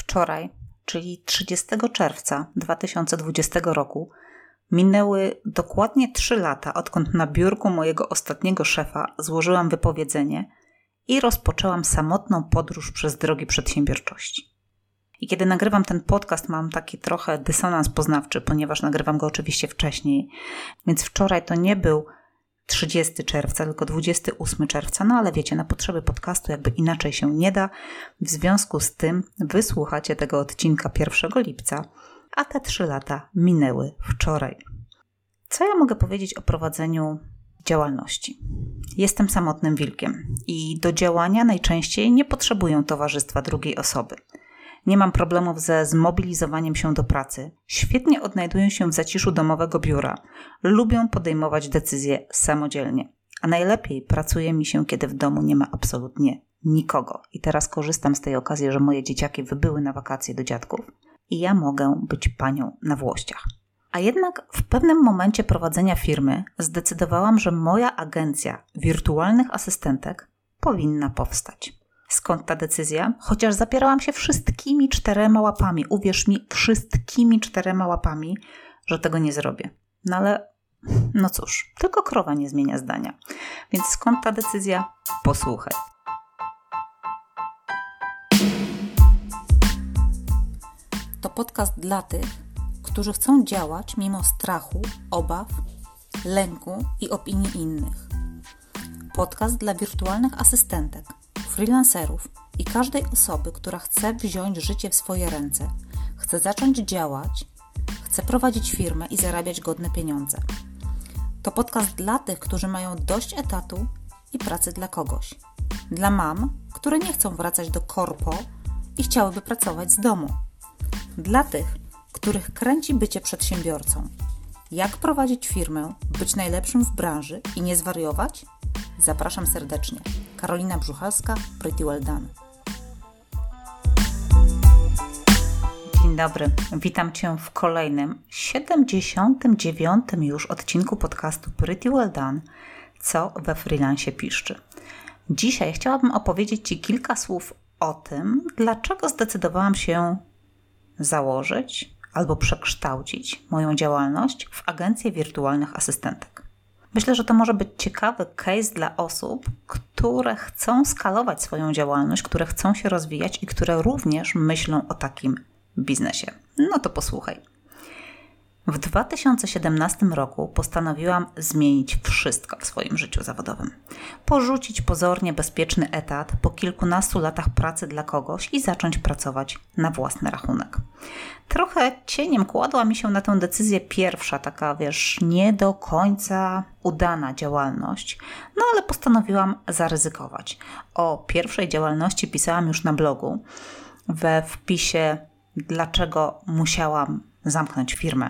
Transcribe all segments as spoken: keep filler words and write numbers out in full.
Wczoraj, czyli trzydziestego czerwca dwa tysiące dwudziestego roku, minęły dokładnie trzy lata, odkąd na biurku mojego ostatniego szefa złożyłam wypowiedzenie i rozpoczęłam samotną podróż przez drogi przedsiębiorczości. I kiedy nagrywam ten podcast, mam taki trochę dysonans poznawczy, ponieważ nagrywam go oczywiście wcześniej, więc wczoraj to nie był trzydziestego czerwca, tylko dwudziestego ósmego czerwca, no ale wiecie, na potrzeby podcastu jakby inaczej się nie da. W związku z tym wysłuchacie tego odcinka pierwszego lipca, a te trzy lata minęły wczoraj. Co ja mogę powiedzieć o prowadzeniu działalności? Jestem samotnym wilkiem i do działania najczęściej nie potrzebuję towarzystwa drugiej osoby. Nie mam problemów ze zmobilizowaniem się do pracy. Świetnie odnajduję się w zaciszu domowego biura. Lubię podejmować decyzje samodzielnie. A najlepiej pracuje mi się, kiedy w domu nie ma absolutnie nikogo. I teraz korzystam z tej okazji, że moje dzieciaki wybyły na wakacje do dziadków i ja mogę być panią na włościach. A jednak w pewnym momencie prowadzenia firmy zdecydowałam, że moja agencja wirtualnych asystentek powinna powstać. Skąd ta decyzja? Chociaż zapierałam się wszystkimi czterema łapami, uwierz mi, wszystkimi czterema łapami, że tego nie zrobię. No ale, no cóż, tylko krowa nie zmienia zdania. Więc skąd ta decyzja? Posłuchaj. To podcast dla tych, którzy chcą działać mimo strachu, obaw, lęku i opinii innych. Podcast dla wirtualnych asystentek, freelancerów i każdej osoby, która chce wziąć życie w swoje ręce, chce zacząć działać, chce prowadzić firmę i zarabiać godne pieniądze. To podcast dla tych, którzy mają dość etatu i pracy dla kogoś. Dla mam, które nie chcą wracać do korpo i chciałyby pracować z domu. Dla tych, których kręci bycie przedsiębiorcą. Jak prowadzić firmę, być najlepszym w branży i nie zwariować? Zapraszam serdecznie. Karolina Brzuchalska, Pretty Well Done. Dzień dobry, witam Cię w kolejnym, siedemdziesiątym dziewiątym już odcinku podcastu Pretty Well Done, co we freelancie piszczy. Dzisiaj chciałabym opowiedzieć Ci kilka słów o tym, dlaczego zdecydowałam się założyć albo przekształcić moją działalność w agencję wirtualnych asystentek. Myślę, że to może być ciekawy case dla osób, które chcą skalować swoją działalność, które chcą się rozwijać i które również myślą o takim biznesie. No to posłuchaj. W dwa tysiące siedemnastym roku postanowiłam zmienić wszystko w swoim życiu zawodowym. Porzucić pozornie bezpieczny etat po kilkunastu latach pracy dla kogoś i zacząć pracować na własny rachunek. Trochę cieniem kładła mi się na tę decyzję pierwsza, taka wiesz, nie do końca udana działalność, no ale postanowiłam zaryzykować. O pierwszej działalności pisałam już na blogu we wpisie dlaczego musiałam zamknąć firmę.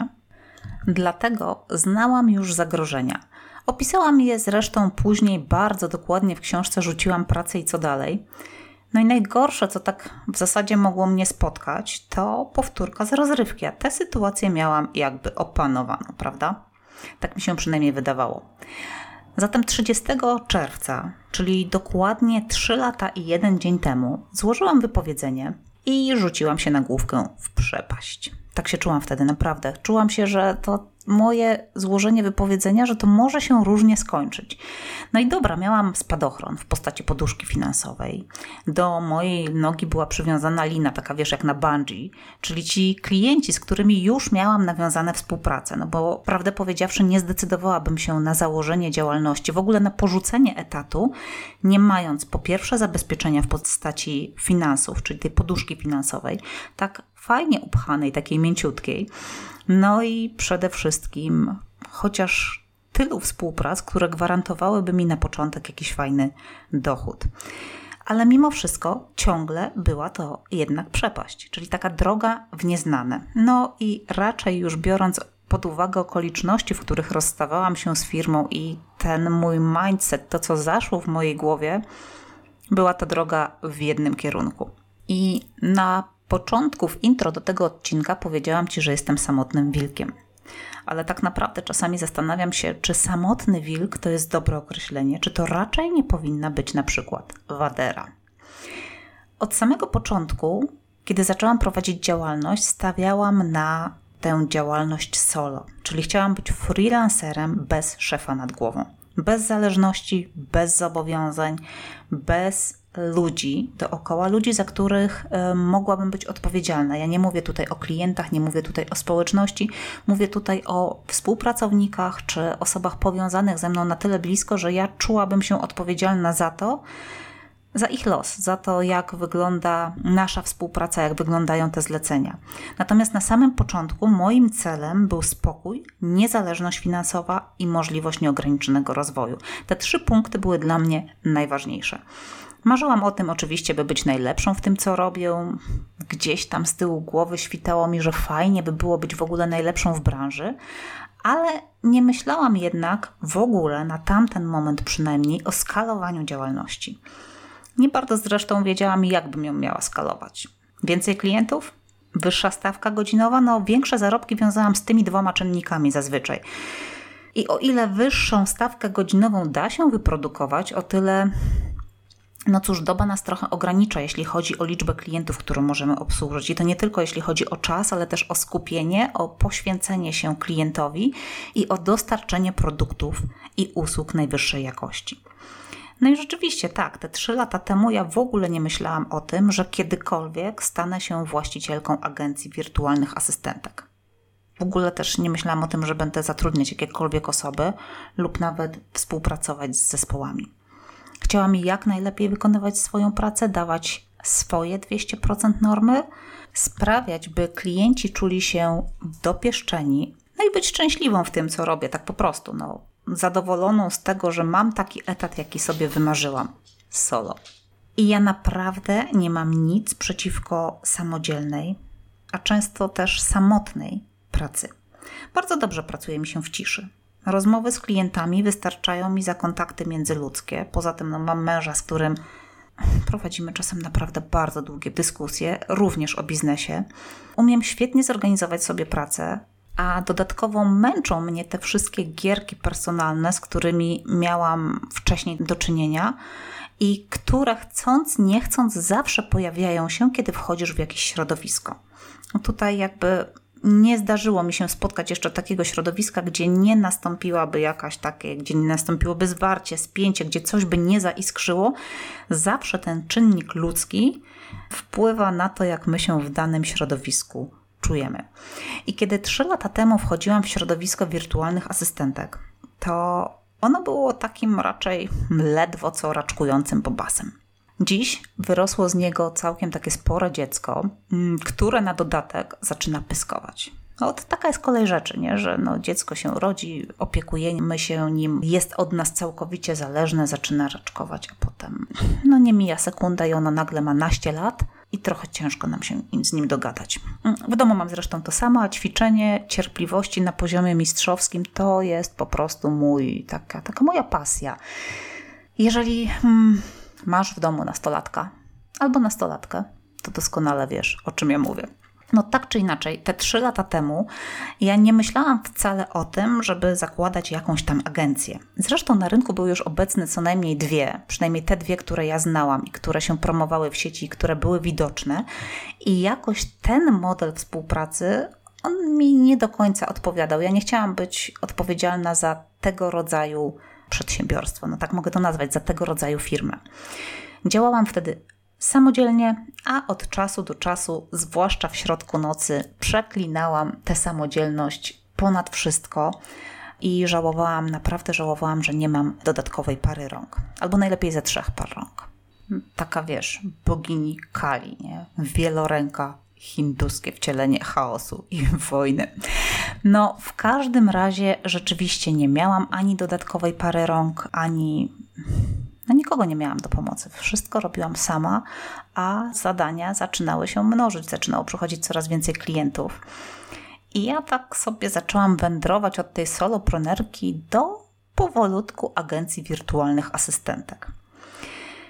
Dlatego znałam już zagrożenia. Opisałam je zresztą później bardzo dokładnie w książce Rzuciłam pracę i co dalej. No i najgorsze, co tak w zasadzie mogło mnie spotkać, to powtórka z rozrywki. A tę sytuację miałam jakby opanowaną, prawda? Tak mi się przynajmniej wydawało. Zatem trzydziestego czerwca, czyli dokładnie trzy lata i jeden dzień temu, złożyłam wypowiedzenie i rzuciłam się na główkę w przepaść. Tak się czułam wtedy, naprawdę. Czułam się, że to moje złożenie wypowiedzenia, że to może się różnie skończyć. No i dobra, miałam spadochron w postaci poduszki finansowej. Do mojej nogi była przywiązana lina, taka wiesz, jak na bungee, czyli ci klienci, z którymi już miałam nawiązane współpracę. No bo prawdę powiedziawszy, nie zdecydowałabym się na założenie działalności, w ogóle na porzucenie etatu, nie mając po pierwsze zabezpieczenia w postaci finansów, czyli tej poduszki finansowej, tak fajnie upchanej, takiej mięciutkiej. No i przede wszystkim chociaż tylu współprac, które gwarantowałyby mi na początek jakiś fajny dochód. Ale mimo wszystko ciągle była to jednak przepaść, czyli taka droga w nieznane. No i raczej już biorąc pod uwagę okoliczności, w których rozstawałam się z firmą i ten mój mindset, to co zaszło w mojej głowie, była to droga w jednym kierunku. I na początku, w intro do tego odcinka powiedziałam Ci, że jestem samotnym wilkiem. Ale tak naprawdę czasami zastanawiam się, czy samotny wilk to jest dobre określenie, czy to raczej nie powinna być na przykład wadera. Od samego początku Kiedy zaczęłam prowadzić działalność, stawiałam na tę działalność solo, czyli chciałam być freelancerem bez szefa nad głową. Bez zależności, bez zobowiązań, bez ludzi dookoła, ludzi, za których y, mogłabym być odpowiedzialna. Ja nie mówię tutaj o klientach, nie mówię tutaj o społeczności, mówię tutaj o współpracownikach czy osobach powiązanych ze mną na tyle blisko, że ja czułabym się odpowiedzialna za to, za ich los, za to, jak wygląda nasza współpraca, jak wyglądają te zlecenia. Natomiast na samym początku moim celem był spokój, niezależność finansowa i możliwość nieograniczonego rozwoju. Te trzy punkty były dla mnie najważniejsze. Marzyłam o tym oczywiście, by być najlepszą w tym, co robię. Gdzieś tam z tyłu głowy świtało mi, że fajnie by było być w ogóle najlepszą w branży, ale nie myślałam jednak w ogóle, na tamten moment przynajmniej, o skalowaniu działalności. Nie bardzo zresztą wiedziałam, jak bym ją miała skalować. Więcej klientów? Wyższa stawka godzinowa? No, większe zarobki wiązałam z tymi dwoma czynnikami zazwyczaj. I o ile wyższą stawkę godzinową da się wyprodukować, o tyle, no cóż, doba nas trochę ogranicza, jeśli chodzi o liczbę klientów, którą możemy obsłużyć. I to nie tylko jeśli chodzi o czas, ale też o skupienie, o poświęcenie się klientowi i o dostarczenie produktów i usług najwyższej jakości. No i rzeczywiście tak, te trzy lata temu ja w ogóle nie myślałam o tym, że kiedykolwiek stanę się właścicielką agencji wirtualnych asystentek. W ogóle też nie myślałam o tym, że będę zatrudniać jakiekolwiek osoby lub nawet współpracować z zespołami. Chciałam jak najlepiej wykonywać swoją pracę, dawać swoje dwieście procent normy, sprawiać, by klienci czuli się dopieszczeni, no i być szczęśliwą w tym, co robię, tak po prostu, no. Zadowoloną z tego, że mam taki etat, jaki sobie wymarzyłam. Solo. I ja naprawdę nie mam nic przeciwko samodzielnej, a często też samotnej pracy. Bardzo dobrze pracuje mi się w ciszy. Rozmowy z klientami wystarczają mi za kontakty międzyludzkie. Poza tym no, mam męża, z którym prowadzimy czasem naprawdę bardzo długie dyskusje, również o biznesie. Umiem świetnie zorganizować sobie pracę, a dodatkowo męczą mnie te wszystkie gierki personalne, z którymi miałam wcześniej do czynienia i które chcąc, nie chcąc zawsze pojawiają się, kiedy wchodzisz w jakieś środowisko. No tutaj jakby nie zdarzyło mi się spotkać jeszcze takiego środowiska, gdzie nie nastąpiłaby jakaś takie, gdzie nie nastąpiłoby zwarcie, spięcie, gdzie coś by nie zaiskrzyło. Zawsze ten czynnik ludzki wpływa na to, jak my się w danym środowisku czujemy. I kiedy trzy lata temu wchodziłam w środowisko wirtualnych asystentek, to ono było takim raczej ledwo co raczkującym bobasem. Dziś wyrosło z niego całkiem takie spore dziecko, które na dodatek zaczyna pyskować. No, to taka jest kolej rzeczy, nie? Że no, dziecko się rodzi, opiekujemy się nim, jest od nas całkowicie zależne, zaczyna raczkować, a potem no, nie mija sekunda i ono nagle ma naście lat i trochę ciężko nam się z nim dogadać. W domu mam zresztą to samo, a ćwiczenie cierpliwości na poziomie mistrzowskim to jest po prostu mój, taka, taka moja pasja. Jeżeli hmm, masz w domu nastolatka albo nastolatkę, to doskonale wiesz, o czym ja mówię. No tak czy inaczej, te trzy lata temu ja nie myślałam wcale o tym, żeby zakładać jakąś tam agencję. Zresztą na rynku były już obecne co najmniej dwie, przynajmniej te dwie, które ja znałam i które się promowały w sieci, które były widoczne. I jakoś ten model współpracy, on mi nie do końca odpowiadał. Ja nie chciałam być odpowiedzialna za tego rodzaju przedsiębiorstwo, no tak mogę to nazwać, za tego rodzaju firmę. Działałam wtedy samodzielnie, a od czasu do czasu, zwłaszcza w środku nocy, przeklinałam tę samodzielność ponad wszystko i żałowałam, naprawdę żałowałam, że nie mam dodatkowej pary rąk. Albo najlepiej ze trzech par rąk. Taka, wiesz, bogini Kali, nie? Wieloręka, hinduskie wcielenie chaosu i wojny. No, w każdym razie rzeczywiście nie miałam ani dodatkowej pary rąk, ani... No nikogo nie miałam do pomocy. Wszystko robiłam sama, a zadania zaczynały się mnożyć. Zaczynało przychodzić coraz więcej klientów. I ja tak sobie zaczęłam wędrować od tej solopreneurki do powolutku agencji wirtualnych asystentek.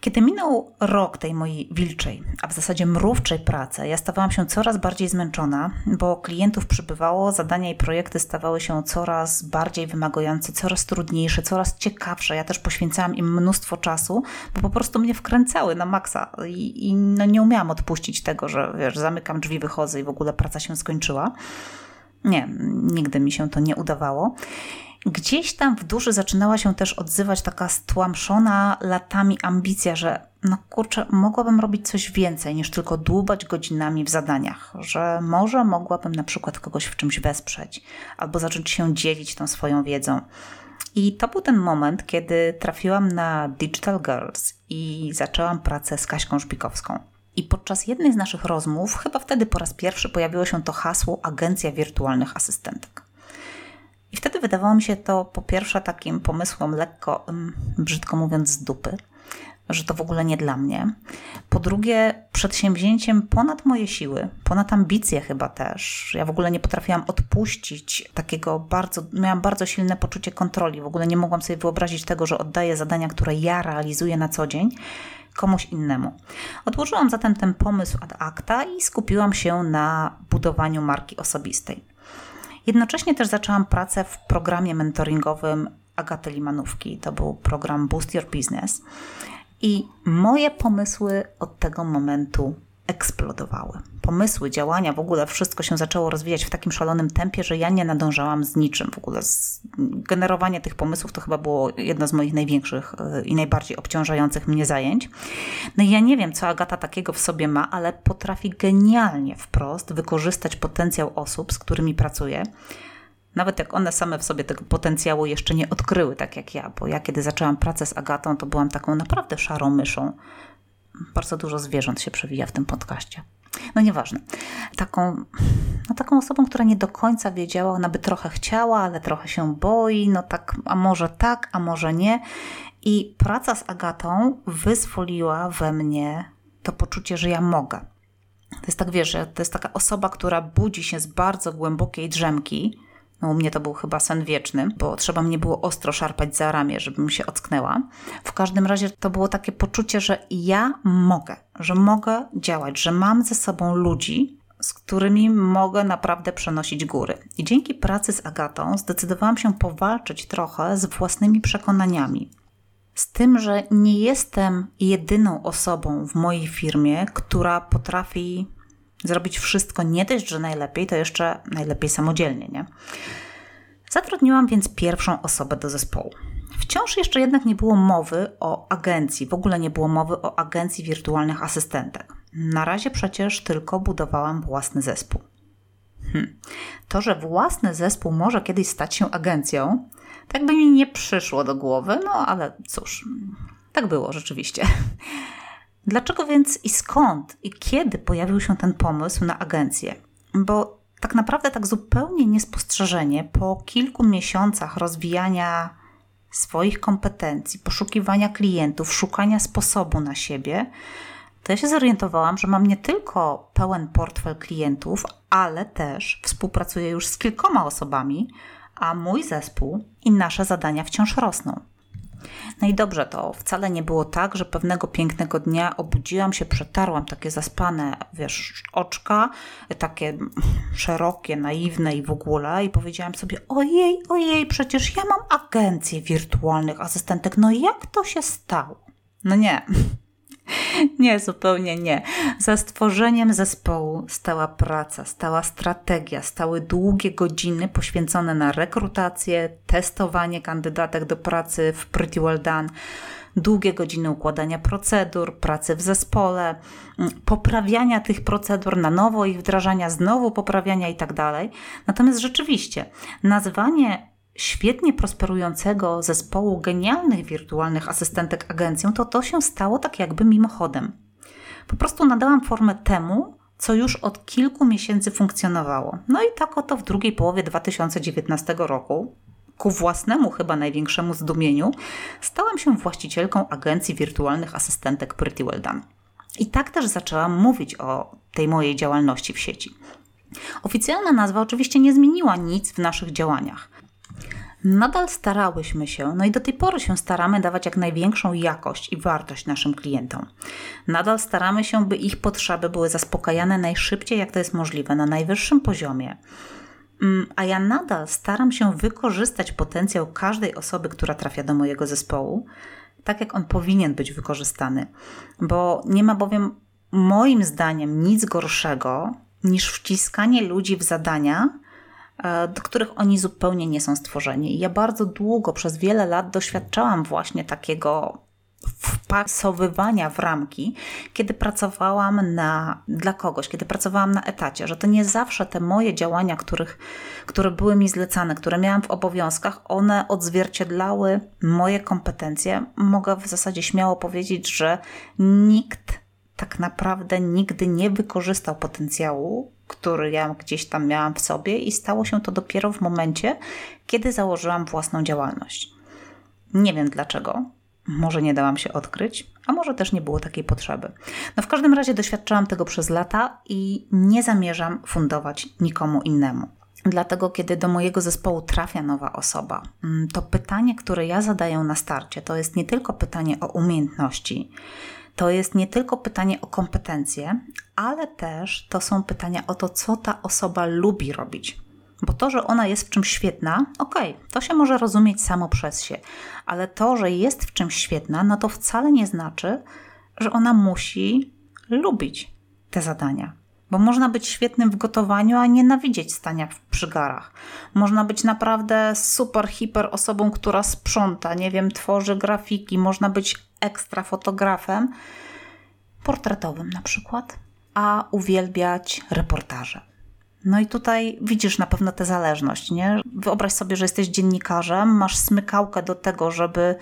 Kiedy minął rok tej mojej wilczej, a w zasadzie mrówczej pracy, ja stawałam się coraz bardziej zmęczona, bo klientów przybywało, zadania i projekty stawały się coraz bardziej wymagające, coraz trudniejsze, coraz ciekawsze. Ja też poświęcałam im mnóstwo czasu, bo po prostu mnie wkręcały na maksa i, i no nie umiałam odpuścić tego, że wiesz, zamykam drzwi, wychodzę i w ogóle praca się skończyła. Nie, nigdy mi się to nie udawało. Gdzieś tam w duszy zaczynała się też odzywać taka stłamszona latami ambicja, że no kurczę, mogłabym robić coś więcej niż tylko dłubać godzinami w zadaniach, że może mogłabym na przykład kogoś w czymś wesprzeć albo zacząć się dzielić tą swoją wiedzą. I to był ten moment, kiedy trafiłam na Digital Girls i zaczęłam pracę z Kaśką Żbikowską. I podczas jednej z naszych rozmów, chyba wtedy po raz pierwszy pojawiło się to hasło Agencja Wirtualnych Asystentek. I wtedy wydawało mi się to po pierwsze takim pomysłem lekko, brzydko mówiąc, z dupy, że to w ogóle nie dla mnie. Po drugie, przedsięwzięciem ponad moje siły, ponad ambicje chyba też. Ja w ogóle nie potrafiłam odpuścić takiego bardzo, miałam bardzo silne poczucie kontroli. W ogóle nie mogłam sobie wyobrazić tego, że oddaję zadania, które ja realizuję na co dzień, komuś innemu. Odłożyłam zatem ten pomysł ad acta i skupiłam się na budowaniu marki osobistej. Jednocześnie też zaczęłam pracę w programie mentoringowym Agaty Limanówki. To był program Boost Your Business. I moje pomysły od tego momentu eksplodowały. Pomysły, działania, w ogóle wszystko się zaczęło rozwijać w takim szalonym tempie, że ja nie nadążałam z niczym. W ogóle z... generowanie tych pomysłów to chyba było jedno z moich największych i najbardziej obciążających mnie zajęć. No i ja nie wiem, co Agata takiego w sobie ma, ale potrafi genialnie wprost wykorzystać potencjał osób, z którymi pracuję. Nawet jak one same w sobie tego potencjału jeszcze nie odkryły, tak jak ja. Bo ja kiedy zaczęłam pracę z Agatą, to byłam taką naprawdę szarą myszą. Bardzo dużo zwierząt się przewija w tym podcaście. No nieważne. Taką, no taką osobą, która nie do końca wiedziała, ona by trochę chciała, ale trochę się boi, no tak, a może tak, a może nie. I praca z Agatą wyzwoliła we mnie to poczucie, że ja mogę. To jest tak, wiesz, że to jest taka osoba, która budzi się z bardzo głębokiej drzemki. No u mnie to był chyba sen wieczny, bo trzeba mnie było ostro szarpać za ramię, żebym się ocknęła. W każdym razie to było takie poczucie, że ja mogę, że mogę działać, że mam ze sobą ludzi, z którymi mogę naprawdę przenosić góry. I dzięki pracy z Agatą zdecydowałam się powalczyć trochę z własnymi przekonaniami. Z tym, że nie jestem jedyną osobą w mojej firmie, która potrafi zrobić wszystko nie dość, że najlepiej, to jeszcze najlepiej samodzielnie, nie? Zatrudniłam więc pierwszą osobę do zespołu. Wciąż jeszcze jednak nie było mowy o agencji, w ogóle nie było mowy o agencji wirtualnych asystentek. Na razie przecież tylko budowałam własny zespół. Hm. To, że własny zespół może kiedyś stać się agencją, tak by mi nie przyszło do głowy, no ale cóż, tak było rzeczywiście. Dlaczego więc i skąd i kiedy pojawił się ten pomysł na agencję? Bo tak naprawdę tak zupełnie niespostrzeżenie po kilku miesiącach rozwijania swoich kompetencji, poszukiwania klientów, szukania sposobu na siebie, to ja się zorientowałam, że mam nie tylko pełen portfel klientów, ale też współpracuję już z kilkoma osobami, a mój zespół i nasze zadania wciąż rosną. No i dobrze, to wcale nie było tak, że pewnego pięknego dnia obudziłam się, przetarłam takie zaspane, wiesz, oczka, takie szerokie, naiwne i w ogóle i powiedziałam sobie, ojej, ojej, przecież ja mam agencję wirtualnych asystentek, no jak to się stało? No nie, nie, zupełnie nie. Za stworzeniem zespołu stała praca, stała strategia, stały długie godziny poświęcone na rekrutację, testowanie kandydatek do pracy w Pretty Well Done, długie godziny układania procedur, pracy w zespole, poprawiania tych procedur na nowo, ich wdrażania, znowu poprawiania i tak dalej. Natomiast rzeczywiście nazwanie świetnie prosperującego zespołu genialnych wirtualnych asystentek agencją, to to się stało tak jakby mimochodem. Po prostu nadałam formę temu, co już od kilku miesięcy funkcjonowało. No i tak oto w drugiej połowie dwa tysiące dziewiętnastego roku, ku własnemu chyba największemu zdumieniu, stałam się właścicielką agencji wirtualnych asystentek Pretty Well Done. I tak też zaczęłam mówić o tej mojej działalności w sieci. Oficjalna nazwa oczywiście nie zmieniła nic w naszych działaniach. Nadal starałyśmy się, no i do tej pory się staramy dawać jak największą jakość i wartość naszym klientom. Nadal staramy się, by ich potrzeby były zaspokajane najszybciej, jak to jest możliwe, na najwyższym poziomie. A ja nadal staram się wykorzystać potencjał każdej osoby, która trafia do mojego zespołu, tak jak on powinien być wykorzystany. Bo nie ma bowiem moim zdaniem nic gorszego niż wciskanie ludzi w zadania, do których oni zupełnie nie są stworzeni. I ja bardzo długo, przez wiele lat doświadczałam właśnie takiego wpasowywania w ramki, kiedy pracowałam na, dla kogoś, kiedy pracowałam na etacie, że to nie zawsze te moje działania, których, które były mi zlecane, które miałam w obowiązkach, one odzwierciedlały moje kompetencje. Mogę w zasadzie śmiało powiedzieć, że nikt tak naprawdę nigdy nie wykorzystał potencjału, który ja gdzieś tam miałam w sobie i stało się to dopiero w momencie, kiedy założyłam własną działalność. Nie wiem dlaczego. Może nie dałam się odkryć, a może też nie było takiej potrzeby. No w każdym razie doświadczałam tego przez lata i nie zamierzam fundować nikomu innemu. Dlatego, kiedy do mojego zespołu trafia nowa osoba, to pytanie, które ja zadaję na starcie, to jest nie tylko pytanie o umiejętności, to jest nie tylko pytanie o kompetencje, ale też to są pytania o to, co ta osoba lubi robić. Bo to, że ona jest w czymś świetna, okej, okay, to się może rozumieć samo przez się, ale to, że jest w czymś świetna, no to wcale nie znaczy, że ona musi lubić te zadania. Bo można być świetnym w gotowaniu, a nienawidzieć stania przy garach. Można być naprawdę super, hiper osobą, która sprząta, nie wiem, tworzy grafiki. Można być ekstra fotografem, portretowym na przykład, a uwielbiać reportaże. No i tutaj widzisz na pewno tę zależność, nie? Wyobraź sobie, że jesteś dziennikarzem, masz smykałkę do tego, żeby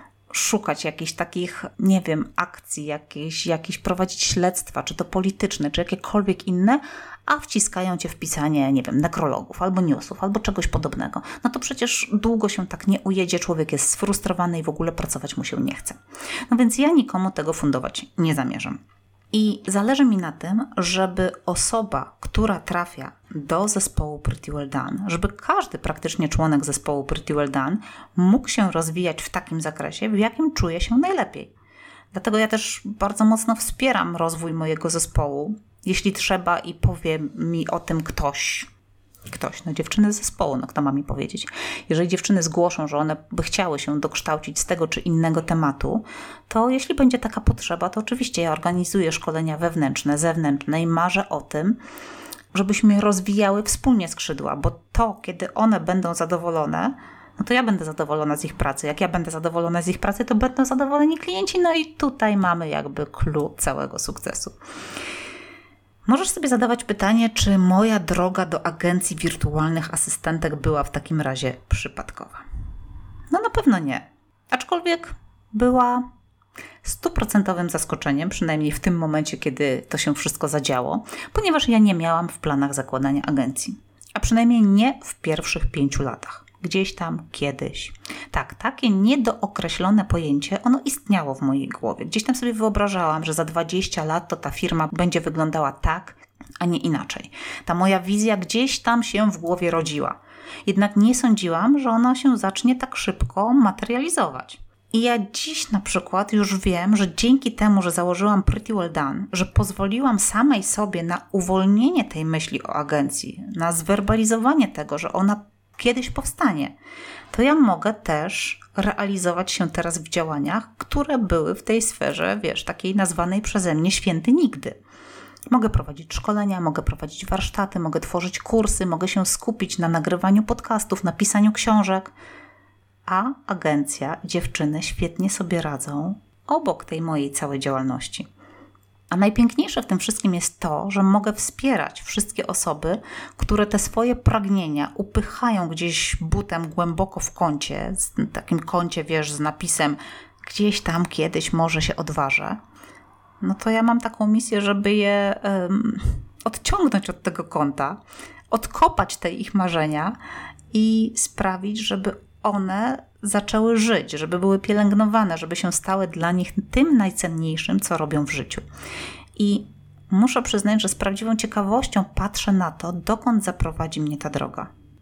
szukać jakichś takich, nie wiem, akcji, jakieś, jakieś prowadzić śledztwa, czy to polityczne, czy jakiekolwiek inne, a wciskają cię w pisanie, nie wiem, nekrologów, albo newsów, albo czegoś podobnego. No to przecież długo się tak nie ujedzie, człowiek jest sfrustrowany i w ogóle pracować mu się nie chce. No więc ja nikomu tego fundować nie zamierzam. I zależy mi na tym, żeby osoba, która trafia do zespołu Pretty Well Done, żeby każdy praktycznie członek zespołu Pretty Well Done mógł się rozwijać w takim zakresie, w jakim czuje się najlepiej. Dlatego ja też bardzo mocno wspieram rozwój mojego zespołu. Jeśli trzeba i powie mi o tym ktoś, ktoś, no dziewczyny z zespołu, no kto ma mi powiedzieć. Jeżeli dziewczyny zgłoszą, że one by chciały się dokształcić z tego czy innego tematu, to jeśli będzie taka potrzeba, to oczywiście ja organizuję szkolenia wewnętrzne, zewnętrzne i marzę o tym, żebyśmy rozwijały wspólnie skrzydła, bo to, kiedy one będą zadowolone, no to ja będę zadowolona z ich pracy. Jak ja będę zadowolona z ich pracy, to będą zadowoleni klienci, no i tutaj mamy jakby clue całego sukcesu. Możesz sobie zadawać pytanie, czy moja droga do agencji wirtualnych asystentek była w takim razie przypadkowa. No na pewno nie. Aczkolwiek była stuprocentowym zaskoczeniem, przynajmniej w tym momencie, kiedy to się wszystko zadziało, ponieważ ja nie miałam w planach zakładania agencji. A przynajmniej nie w pierwszych pięciu latach. Gdzieś tam kiedyś. Tak, takie niedookreślone pojęcie, ono istniało w mojej głowie. Gdzieś tam sobie wyobrażałam, że za dwadzieścia lat to ta firma będzie wyglądała tak, a nie inaczej. Ta moja wizja gdzieś tam się w głowie rodziła. Jednak nie sądziłam, że ona się zacznie tak szybko materializować. I ja dziś na przykład już wiem, że dzięki temu, że założyłam Pretty Well Done, że pozwoliłam samej sobie na uwolnienie tej myśli o agencji, na zwerbalizowanie tego, że ona kiedyś powstanie, to ja mogę też realizować się teraz w działaniach, które były w tej sferze, wiesz, takiej nazwanej przeze mnie święty nigdy. Mogę prowadzić szkolenia, mogę prowadzić warsztaty, mogę tworzyć kursy, mogę się skupić na nagrywaniu podcastów, na pisaniu książek, a agencja, dziewczyny świetnie sobie radzą obok tej mojej całej działalności. A najpiękniejsze w tym wszystkim jest to, że mogę wspierać wszystkie osoby, które te swoje pragnienia upychają gdzieś butem głęboko w kącie, w takim kącie, wiesz, z napisem gdzieś tam kiedyś może się odważę. No to ja mam taką misję, żeby je um, odciągnąć od tego kąta, odkopać te ich marzenia i sprawić, żeby one zaczęły żyć, żeby były pielęgnowane, żeby się stały dla nich tym najcenniejszym, co robią w życiu. I muszę przyznać, że z prawdziwą ciekawością patrzę na to, dokąd zaprowadzi mnie ta droga.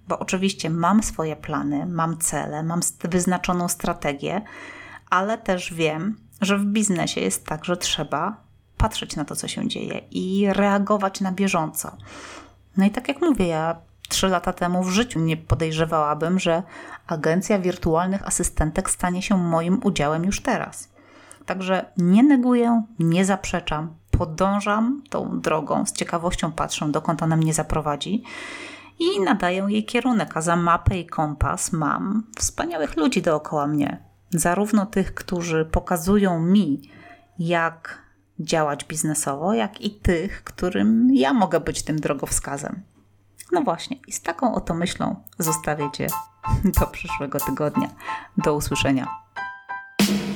Bo oczywiście mam swoje plany, mam cele, mam wyznaczoną strategię, ale też wiem, że w biznesie jest tak, że trzeba patrzeć na to, co się dzieje i reagować na bieżąco. No i tak jak mówię, ja trzy lata temu w życiu nie podejrzewałabym, że agencja wirtualnych asystentek stanie się moim udziałem już teraz. Także nie neguję, nie zaprzeczam, podążam tą drogą, z ciekawością patrzę, dokąd ona mnie zaprowadzi i nadaję jej kierunek, a za mapę i kompas mam wspaniałych ludzi dookoła mnie. Zarówno tych, którzy pokazują mi, jak działać biznesowo, jak i tych, którym ja mogę być tym drogowskazem. No właśnie, i z taką oto myślą zostawię Cię do przyszłego tygodnia. Do usłyszenia.